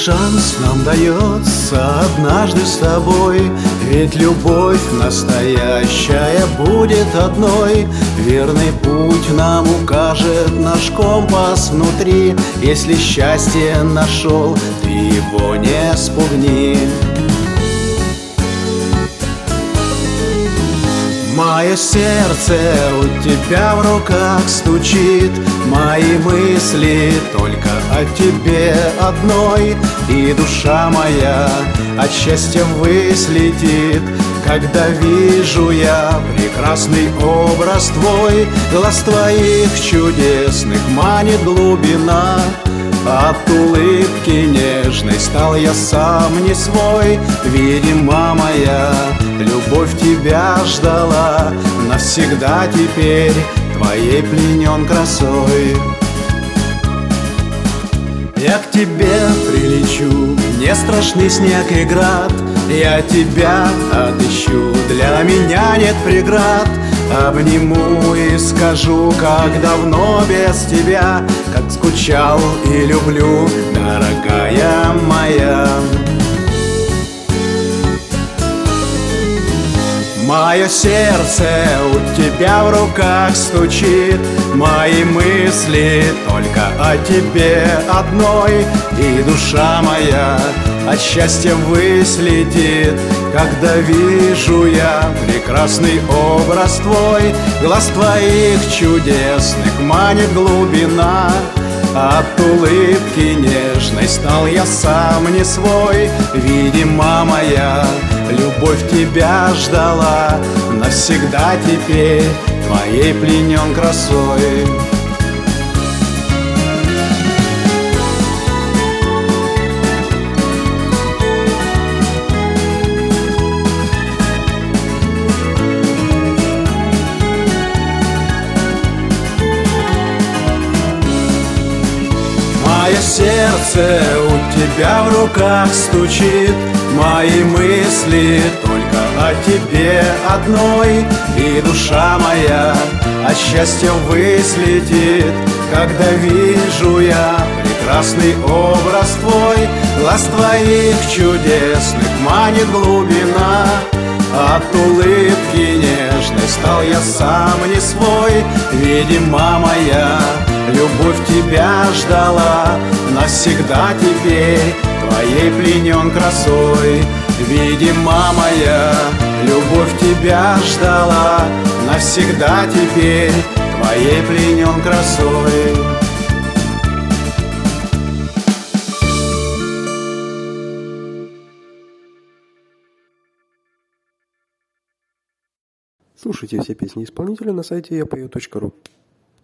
шанс нам дается однажды с тобой, ведь любовь настоящая будет одной. Верный путь нам укажет наш компас внутри. Если счастье нашел, ты его не спугни. Мое сердце у тебя в руках стучит, мои мысли только о тебе одной. И душа моя от счастья ввысь летит, когда вижу я прекрасный образ твой. Глаз твоих чудесных манит глубина, от улыбки нежной стал я сам не свой. Видимо, моя любовь тебя ждала, навсегда теперь твоей пленен красой. Я к тебе прилечу, не страшны снег и град, я тебя отыщу, для меня нет преград. Обниму и скажу, как давно без тебя, как скучал и люблю, дорогая моя. Мое сердце у тебя в руках стучит, мои мысли только о тебе одной. И душа моя от счастья ввысь летит, когда вижу я прекрасный образ твой. Глаз твоих чудесных манит глубина, от улыбки нежной стал я сам не свой. Видимо, моя любовь тебя ждала, навсегда теперь твоей пленен красой. Мое сердце у тебя в руках стучит, мои мысли только о тебе одной. И душа моя от счастья ввысь летит, когда вижу я прекрасный образ твой. Глаз твоих чудесных манит глубина, от улыбки нежной стал я сам не свой. Видимо, моя любовь тебя ждала, навсегда теперь твоей пленен красой. Видимо, моя любовь тебя ждала, навсегда теперь твоей пленен красой. Слушайте все песни исполнителя на сайте yapою.ru.